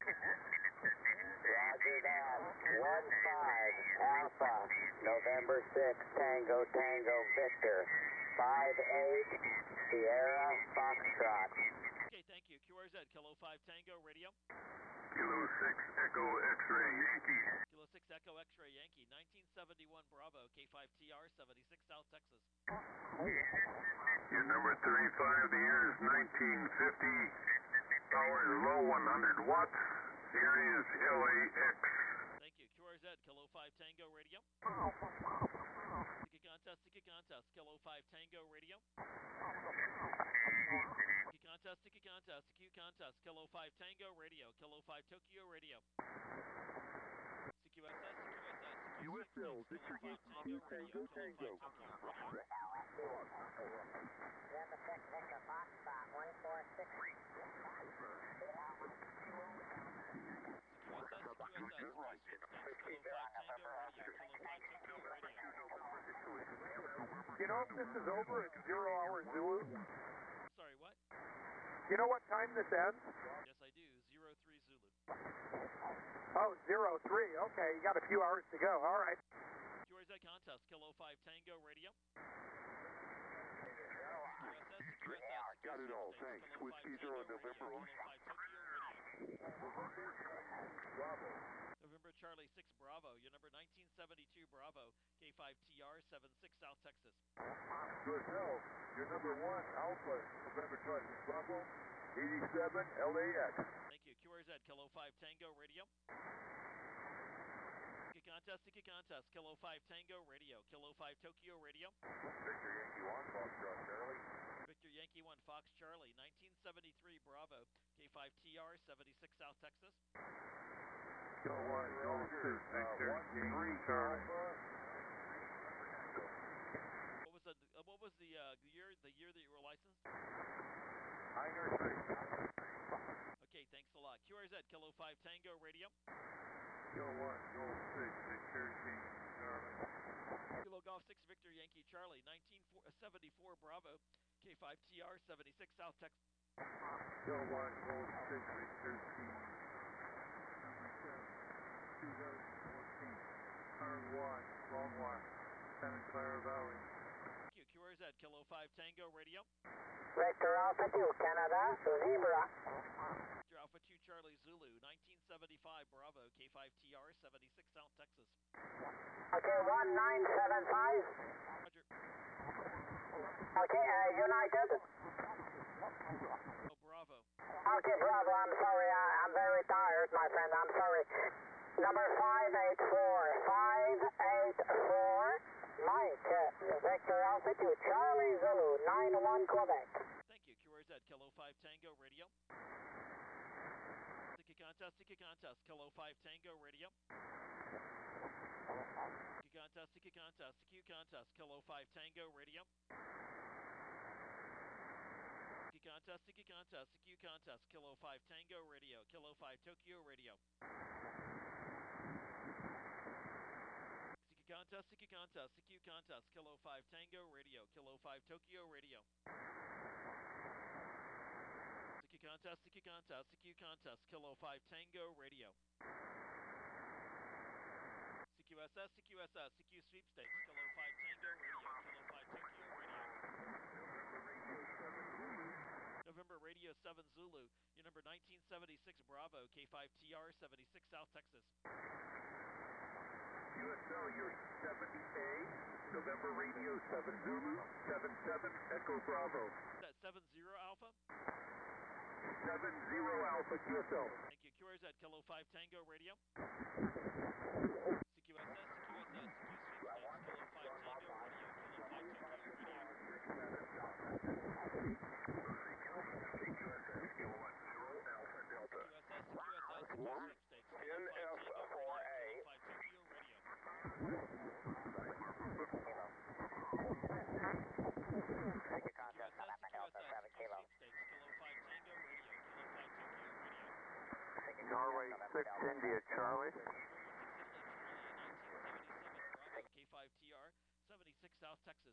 Roger that. 15 Alpha, November 6 Tango Tango Victor, 58 Sierra Foxtrot. Okay, thank you. QRZ, Kilo 5 Tango Radio. Kilo 6 Echo X-Ray Yankee. Kilo 6 Echo X-Ray Yankee, 1971 Bravo, K5TR, 76 South Texas. Your number 35, the year is 1950. Power is low 100 watts. The area is LAX. Thank you. QRZ, Kilo 5 Tango Radio. Sticky contest, Kilo 5 Tango Radio. Sticky contest, CQ contest, Kilo 5 Tango Radio, Kilo 5 Tokyo Radio. CQSS, USL, this is Kilo 5 Tango Radio, Kilo 5 Tokyo Radio. Delta Tech Victor Foxtrot 146. You know if this is over at 0 hour Zulu? Sorry, what? You know what time this ends? Yes, I do. 03 Zulu. Oh, 03. Okay, you got a few hours to go. All right. QRZ contest, Kilo 5 Tango Radio. Got it all, thanks. Whiskey Zero November. November Charlie 6 Bravo, your number 1972 Bravo, K5TR, 76 South Texas. USL, your number 1 Alpha, November Charlie Bravo, 87 LAX. Thank you. QRZ, Kilo 5 Tango Radio. Sticky contest, Kilo 5 Tango Radio, Kilo 5 Tokyo Radio. Victor Yankee 1, Foxtrot Charlie. Victor Yankee 1 Fox Charlie, 1973 Bravo, K5TR, 76 South Texas. Go on, go Victor, Yankee 3 Charlie. What was the year that you were licensed? Minor 3. Okay, thanks a lot. QRZ, Kilo 5 Tango Radio. Go 1, go 6, Victor Yankee Charlie. Kilo Golf 6 Victor Yankee Charlie, 1974 Bravo, K5TR, 76 South Texas. Go 1, go 6, Victor Yankee 2014. Turn 1, long 1, Santa Clara Valley. Thank you. QRZ, Kilo 5 Tango Radio. Victor Alpha 2 Canada, Zebra. Victor Alpha 2 Charlie Zulu, 1975 Bravo, K5TR, 76 South Texas. Okay, 1975. Roger. Okay, United. Oh, Bravo. Okay, Bravo, I'm sorry, I'm very tired, my friend, I'm sorry. Number 584, Mike, Victor Alpha 2 Charlie Zulu, 91 Quebec. Thank you. QRZ, Kilo 5 Tango Radio. Sticky contest, Kilo 5 Tango Radio. Sticky contest, CQ contest, Kilo 5 Tango Radio. Sticky contest, CQ contest, Kilo 5 Tango Radio, Kilo 5 Tokyo Radio. Sticky contest, CQ contest, Kilo 5 Tango Radio, Kilo 5 Tokyo Radio. Sticky contest, CQ contest, Kilo 5 Tango Radio. CQSS, CQ sweepstakes, Kilo 5 Tango Radio, Kilo 5 Tokyo Radio. November Radio 7 Zulu, your number 1976 Bravo, K5TR, 76 South Texas. USL, your 70A, November Radio 7 Zulu, 77 Echo Bravo. Is that 70 Alpha? 70 Alpha, USL. Thank you. QRZ, Kilo 5 Tango Radio. CQSS, CQ sweepstakes, Kilo 5 Tango Radio, Kilo 5 Tokyo Radio. Norway 6 India Charlie. K5TR, 76 South Texas.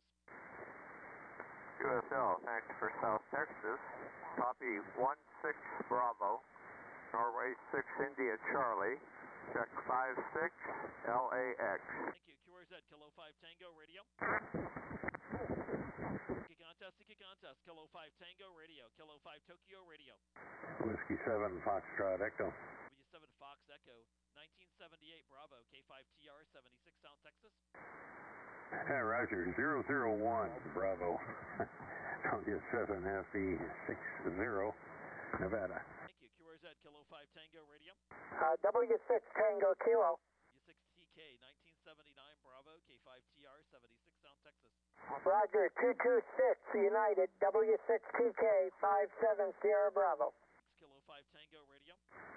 USL, thanks for South Texas. Copy 16 Bravo. Norway 6 India Charlie. Check 56 LAX. Thank you. QRZ, Kilo 5 Tango Radio. Sticky contest, Kilo 5 Tango Radio, Kilo 5 Tokyo Radio. Whiskey 7 Foxtrot Echo. W7 Roger. 001, Bravo. Julia 7 FE 60, Nevada. Thank you. QRZ Kilo 5 Tango Radio. W6 Tango Kilo. U6TK 1979 Bravo K5TR 76 South Texas. Roger, 226 United, W6TK 57 Sierra Bravo. Kilo 5 Tango Radio.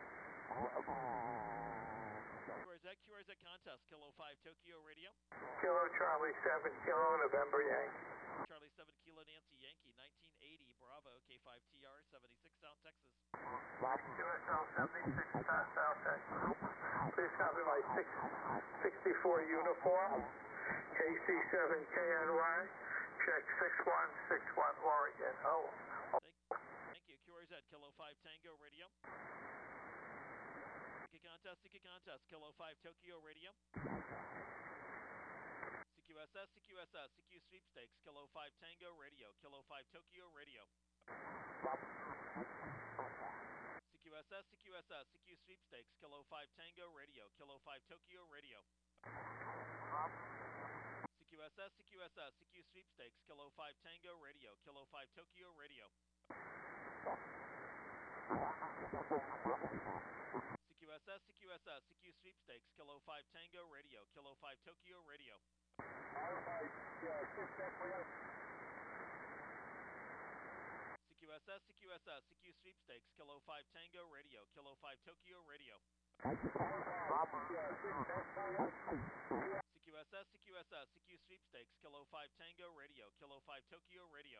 QRZ Contest Kilo 5 Tokyo Radio. Kilo Charlie 7 Kilo November Yankee. Charlie 7 Kilo Nancy Yankee 1980 Bravo K5TR 76 South Texas. QSL 76 South Texas. Please copy my 664 uniform. KC7KNY. Check 6161 Oregon. Oh. Thank you. QRZ Kilo 5 Tango Radio. Siki Contest Kilo 5 Tokyo Radio. CQSS CQ Sweepstakes Kilo 5 Tango Radio. Kilo 5 Tokyo Radio. CQSS CQ Sweepstakes Kilo 5 Tango Radio. Kilo 5 Tokyo Radio. CQSS CQ Sweepstakes Kilo 5 Tango Radio. Kilo 5 Tokyo Radio. CQSS CQ Sweepstakes Kilo 5 Tango Radio. Kilo 5 Tokyo Radio. CQSS CQ Sweepstakes Kilo 5 Tango Radio. Kilo 5 Tokyo Radio. CQSS CQ Sweepstakes Kilo 5 Tango Radio. Kilo 5 Tokyo Radio.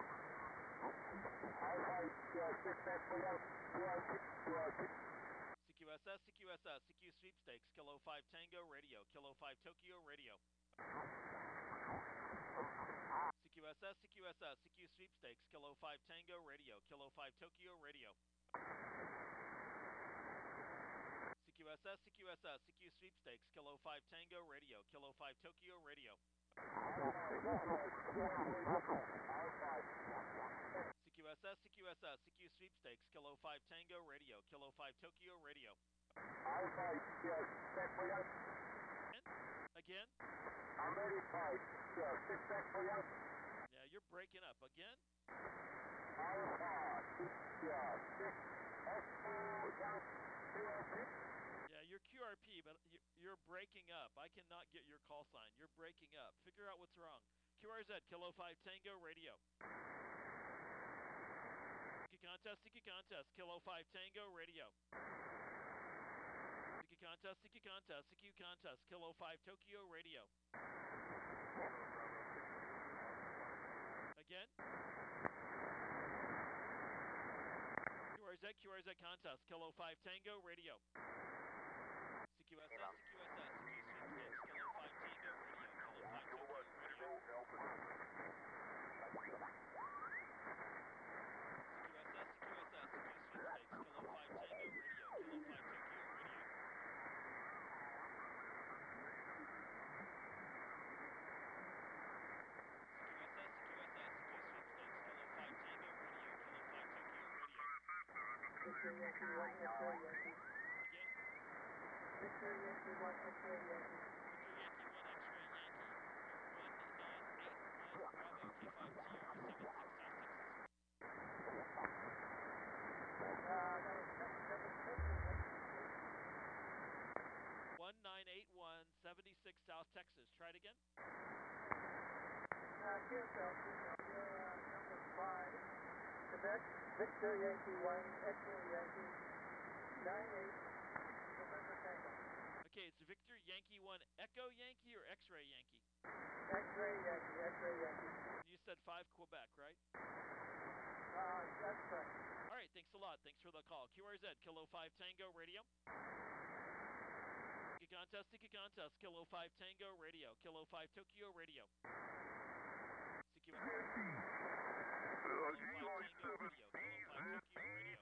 CQSS CQ Sweepstakes Kilo 5 Tango Radio. Kilo 5 Tokyo Radio. CQSS CQ Sweepstakes Kilo 5 Tango Radio. Kilo 5 Tokyo Radio. CQSS CQ Sweepstakes Kilo 5 Tango Radio. Kilo 5 Tokyo Radio. CQSS CQ Sweepstakes Kilo 5 Tango Radio. Kilo 5 Tokyo Radio. Again? Yeah, you're breaking up. Again? Yeah, you're QRP, but you're breaking up. I cannot get your call sign. You're breaking up. Figure out what's wrong. QRZ Kilo 5 Tango Radio. Siki Contest, Kilo 5 Tango Radio. Siki Contest, Kilo 5 Tokyo Radio. Again? QRZ Contest, Kilo 5 Tango Radio. CQSS CQ Sweepstakes, Kilo 5 Tango Radio. Kilo 5 Tokyo Radio. Victor Yankee 1 X-ray Yankee. Victor Yankee 1 X-ray Yankee. Bravo K5TR 76 South Texas. 1981 76 South Texas. Try it again. QSL, number 5, Quebec, Victor Yankee 1, X-ray Yankee, 98, November Tango. Okay, it's Victor Yankee 1, Echo Yankee or X-ray Yankee? X-ray Yankee, X-ray Yankee. You said 5 Quebec, right? That's correct. All right, thanks a lot. Thanks for the call. QRZ, Kilo 5 Tango Radio. Siki Contest, Kilo 5 Tango Radio. Kilo 5 Tokyo Radio. CQSS. Kilo 5 Tango Radio. Kilo 5 Tokyo Radio.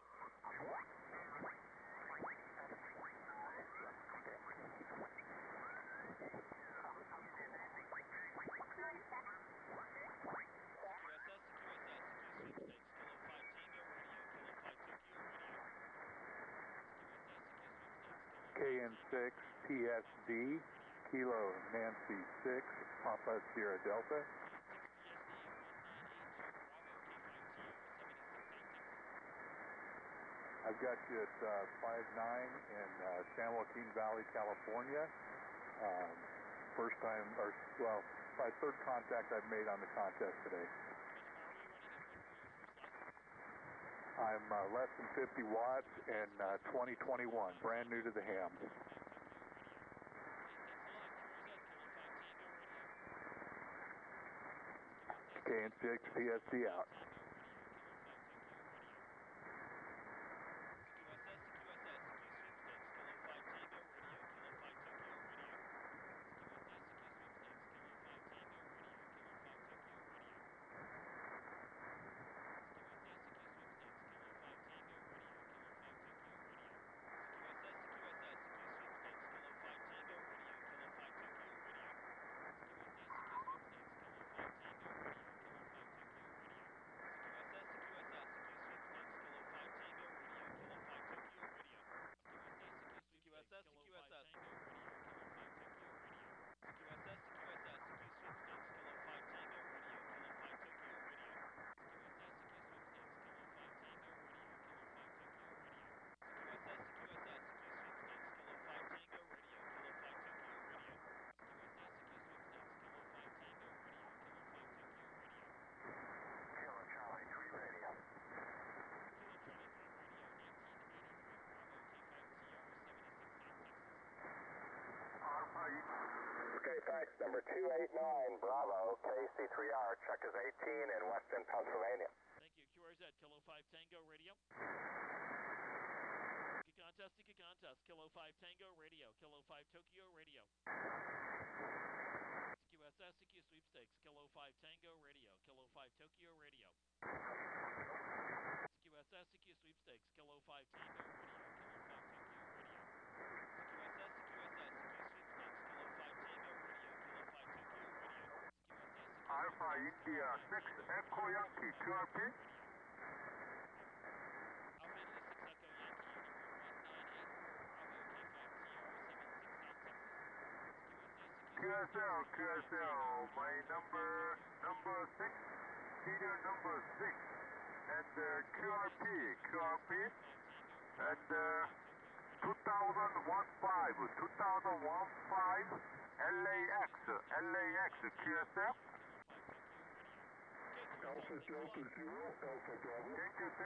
KN6 PSD, Kilo Nancy 6, Papa Sierra Delta. 6 PSD 1982 Bravo, K5TR, 76 South Texas. I've got you at 5-9 in San Joaquin Valley, California. First time, or well, my third contact I've made on the contest today. How much power are you running and what were your first lights? I'm less than 50 watts and 2021, brand new to the ham. KN6 PSC out. Okay, fax number 289 Bravo, KC3R, check is 18 in Western Pennsylvania. Thank you. QRZ, Kilo 5 Tango Radio. Sticky contest, Kilo 5 Tango Radio, Kilo 5 Tokyo Radio. QSS, CQ sweepstakes, Kilo 5 Tango Radio, Kilo 5 Tokyo Radio. QSS, CQ sweepstakes, Kilo 5 Tango Radio, Kilo 5 Tokyo Radio. QSS, CQ sweepstakes, Kilo 5 Tango Radio, Kilo 5 Tokyo Radio. Alpha India 6 Echo Yankee, QRP. Alpha India 6 Echo Yankee, your number 1984 Bravo, K5TR, 76 South Texas. QSL, my number 6, serial number 6, and QRP, and 2015, LAX, QSF. Alpha Delta Zero, Alpha Bravo. Thank you,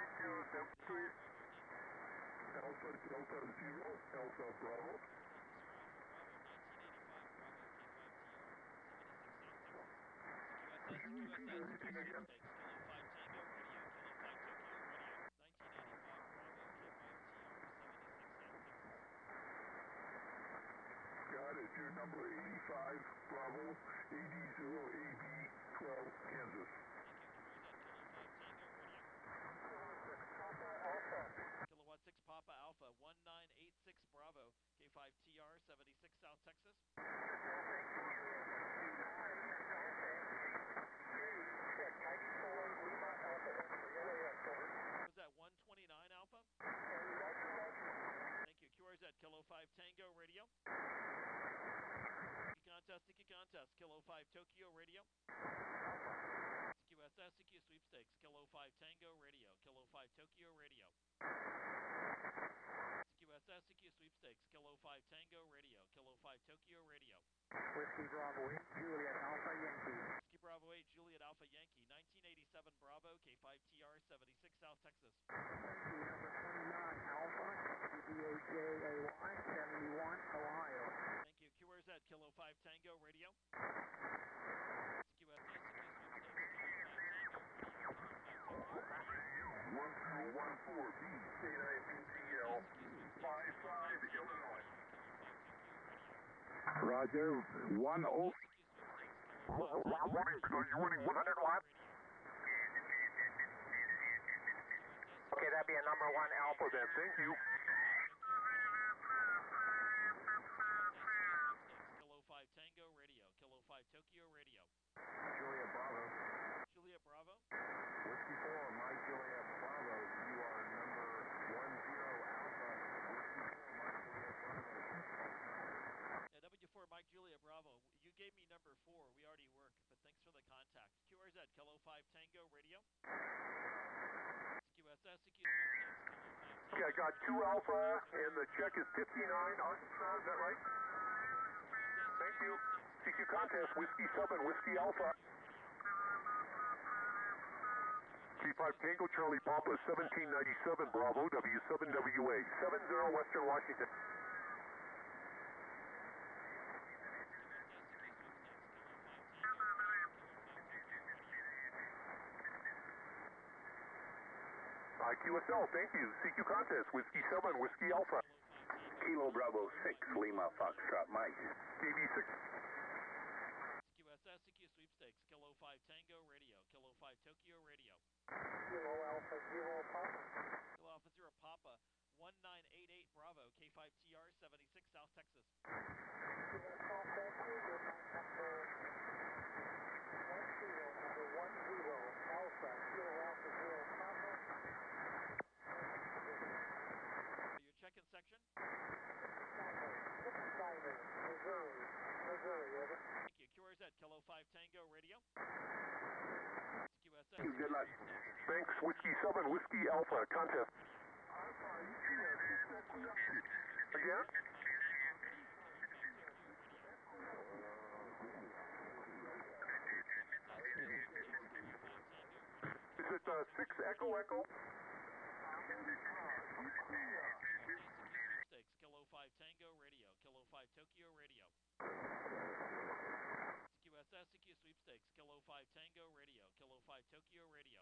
Alpha Delta Zero, Alpha Bravo. Got it, you're number 85, Bravo, AD0AB 12, Kansas. Kilowatt 6 Papa Alpha 1986 Bravo, K5TR, 76 South Texas. Was that 129 Alpha? Thank you. QRZ, Kilo 5 Tango Radio. Sticky contest, Kilo 5 Tokyo Radio. QSS, CQ sweepstakes, Kilo 5 Tango Radio, Kilo 5 Tokyo Radio. QSS, CQ sweepstakes, Kilo 5 Tango Radio, Kilo 5 Tokyo Radio. Whiskey Bravo 8, Juliet Alpha Yankee. Whiskey Bravo 8, Juliet Alpha Yankee, 1987 Bravo, K5TR, 76 South Texas. Number 29 Alpha, DBAJAY, 71 Ohio. Thank you. QRZ, Kilo 5 Tango Radio. QSS, CQ sweepstakes, Kilo 5 Tango Radio, Kilo 5 Tokyo Radio. 10BTL 55 Illinois. Roger, 10. You're running 100 watts? Okay, that'd be a number 1 Alpha then. Thank you. Kilo 5 Tango Radio, Kilo 5 Tokyo Radio. Juliet Bravo. Juliet Bravo. Whiskey 4, Mike Juliet Bravo. You are number 10 Alpha. Whiskey 4, Mike Juliet Bravo. W4 Mike Juliet Bravo. You gave me number 4. We already Kilo 5 Tango Radio. CQSS, CQ Sweepstakes, Kilo 5 Tango. Okay, I got 2 Alpha, and the check is 59 Arkansas, is that right? Thank you. CQ contest, Whiskey 7, Whiskey Alpha. C5 Tango Charlie Papa, 1797 Bravo, W7WA, 70 Western Washington. QSL, thank you. CQ contest, Whiskey 7, Whiskey Alpha. Kilo Bravo 6, Lima Foxtrot Mike. KB6. CQSS, CQ Sweepstakes, Kilo 5 Tango Radio, Kilo 5 Tokyo Radio. Kilo Alpha 0 Papa. Kilo Alpha 0 Papa, 1988 Bravo, K5TR 76 South Texas. Kilo contact you, good night number 10, Alpha, Kilo Alpha 0 Papa. Your check-in section? Missouri, over. Thank you. QRZ, Kilo 5 Tango Radio. QSS. Good luck. Thanks, Whiskey 7, Whiskey Alpha, contest. Again? Is it 6 Echo Echo? Sweepstakes, Kilo 5 Tango Radio, Kilo 5 Tokyo Radio. CQSS, CQ Sweepstakes, Kilo 5 Tango Radio, Kilo 5 Tokyo Radio.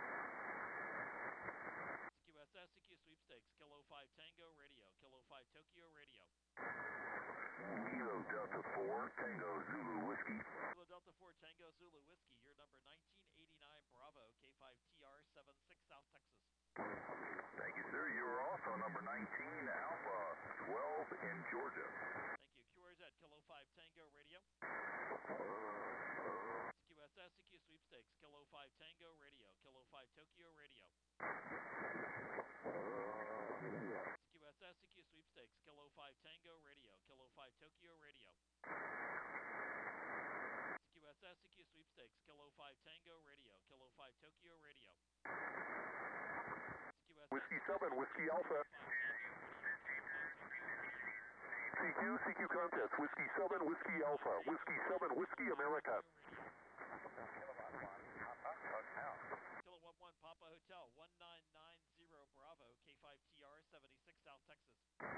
CQSS, CQ Sweepstakes, Kilo 5 Tango Radio, Kilo 5 Tokyo Radio. Kilo Delta 4, Tango Zulu Whiskey. Kilo Delta 4 Tango Zulu Whiskey, your number 1989 Bravo, K5TR 76 South Texas. Thank you, sir. You are also number 19 Alpha 12 in Georgia. Thank you. QRZ, Kilo 5 Tango Radio. QSS, CQ Sweepstakes, Kilo 5 Tango Radio, Kilo 5 Tokyo Radio. QSS, CQ Sweepstakes, Kilo 5 Tango Radio, Kilo 5 Tokyo Radio. QSS, CQ Sweepstakes, Kilo 5 Tango Radio, Kilo 5 Tokyo Radio. Whiskey 7, Whiskey Alpha. CQ contest, Whiskey 7, Whiskey Alpha, Whiskey 7, Whiskey America. Kilo 11 Papa Hotel, 1990 Bravo, K5TR 76 South Texas.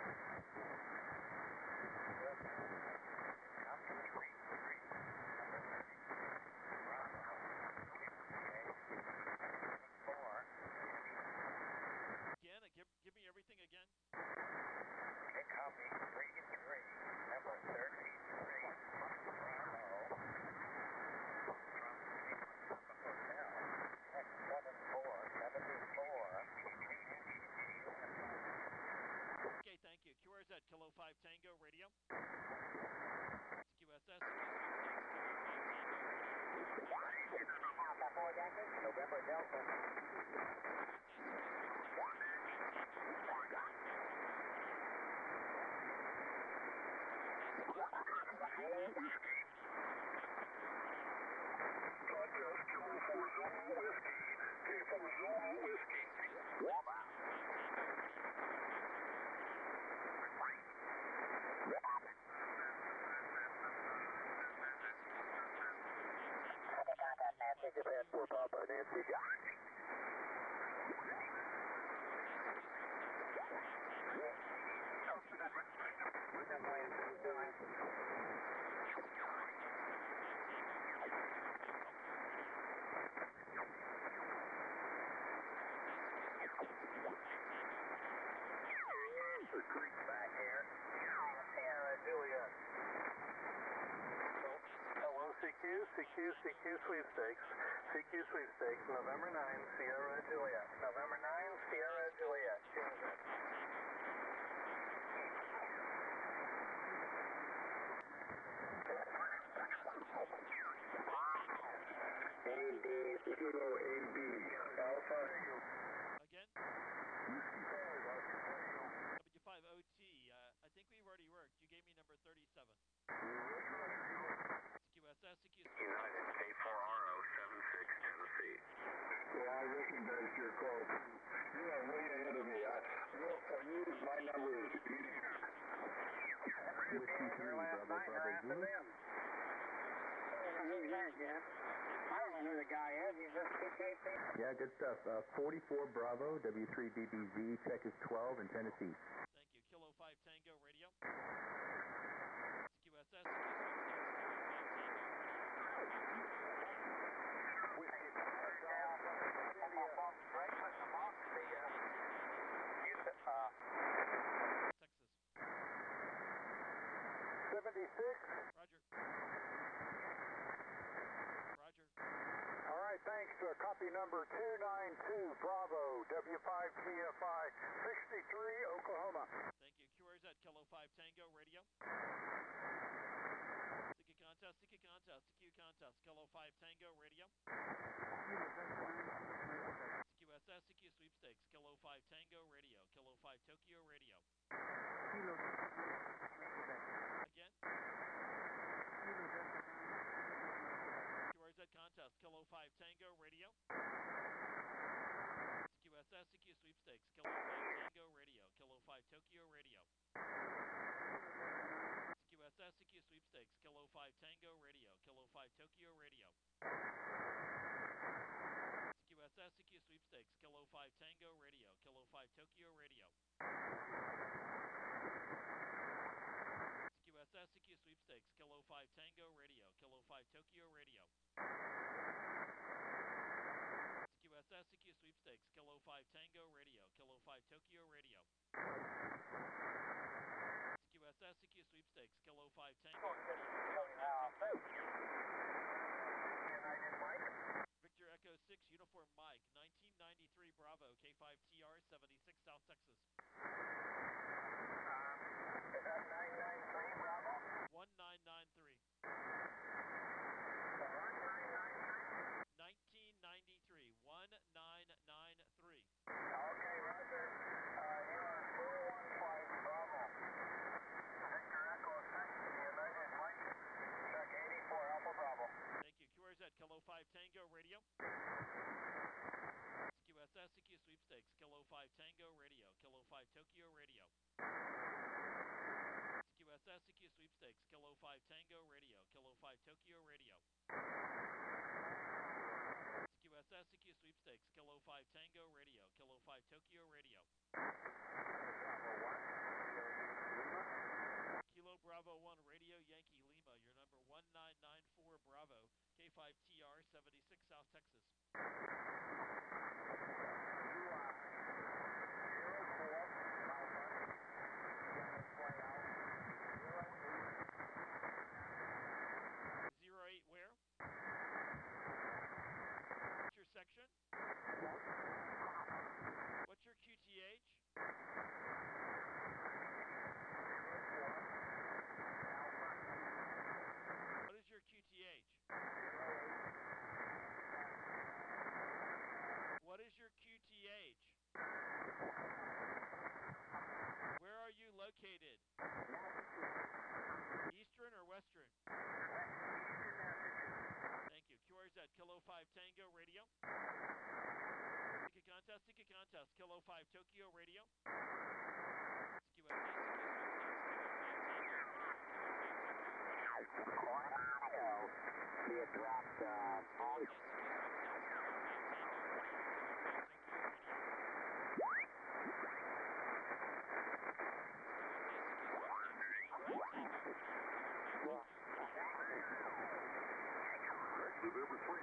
Again, give me everything again. Okay, copy. 33, number 33, Bravo. Okay, thank you. QRZ, Kilo 5 Tango Radio. QSS, November Delta. Japan 4 Papa, Nancy. Back here. Sierra Julia. Hello, CQ Sweepstakes. CQ Sweepstakes, November 9, Sierra Julia. November 9, Sierra Julia. Change it. AB, Kilo AB, Alpha. Again? W5OT, I think we've already worked. You gave me number 37. QSS, CQ. United A4RO 76 Bravo Zulu. I don't know who the guy is. He's just PKC. Yeah, good stuff. 44 Bravo, W3BBZ, check is 12 in Tennessee. Thank you. Kilo 5 Tango Radio. CQSS, CQ Texas. 76. Roger. Roger. All right, thanks. Copy number 292, Bravo, W5TFI, 63, Oklahoma. Thank you. QRZ Kilo 5 Tango Radio. CQ contest, CQ contest, CQ contest, Kilo 5 Tango Radio. CQSS, CQ sweepstakes, Kilo 5 Tango Radio, Kilo 5 Tokyo Radio. Again. QRZ contest, Kilo 5 Tango Radio. CQSS, CQ sweepstakes, Kilo 5 Tango Radio, Kilo 5 Tokyo Radio. CQSS, CQ sweepstakes, Kilo 5 Tango Radio, Kilo 5 Tokyo Radio. CQSS, CQ sweepstakes, Kilo 5 Tango Radio, Kilo 5 Tokyo Radio. CQSS, CQ sweepstakes, Kilo 5 Tango Radio, Kilo 5 Tokyo Radio. CQSS, CQ sweepstakes, Kilo 5 Tango Radio, Kilo 5 Tokyo Radio. CQSS, CQ sweepstakes, Kilo 5 Tango Radio, Kilo 5 Tokyo Radio. Victor Echo 6, Uniform Mike, 1993 Bravo, K5TR, 76 South Texas. Is that 993, Bravo? 1993. 1993, 1993. Okay, Roger. You are 415, Bravo. Victor Echo 6, United Mike, check 84, Alpha Bravo. Thank you. QRZ Kilo 5 Tango Radio. CQSS, CQ sweepstakes, Kilo 5 Tango Radio, Kilo 5 Tokyo Radio. CQSS, CQ sweepstakes, Kilo 5 Tango Radio, Kilo 5 Tokyo Radio. CQSS, CQ sweepstakes, Kilo 5 Tango Radio, Kilo 5 Tokyo Radio. Kilo Bravo 1 Radio Yankee Lima, your number 1994 Bravo, K5TR, 76 South Texas. 08 where? What's your section? What's your QTH? What is your QTH? What is your QTH? Where are you located? Eastern or Western? Thank you. QRZ Kilo 5 Tango Radio. CQ contest, CQ contest, Kilo 5 Tokyo Radio. CQSS, CQ sweepstakes, Kilo 5 Tango Radio, Kilo 5 Tokyo Radio. He had dropped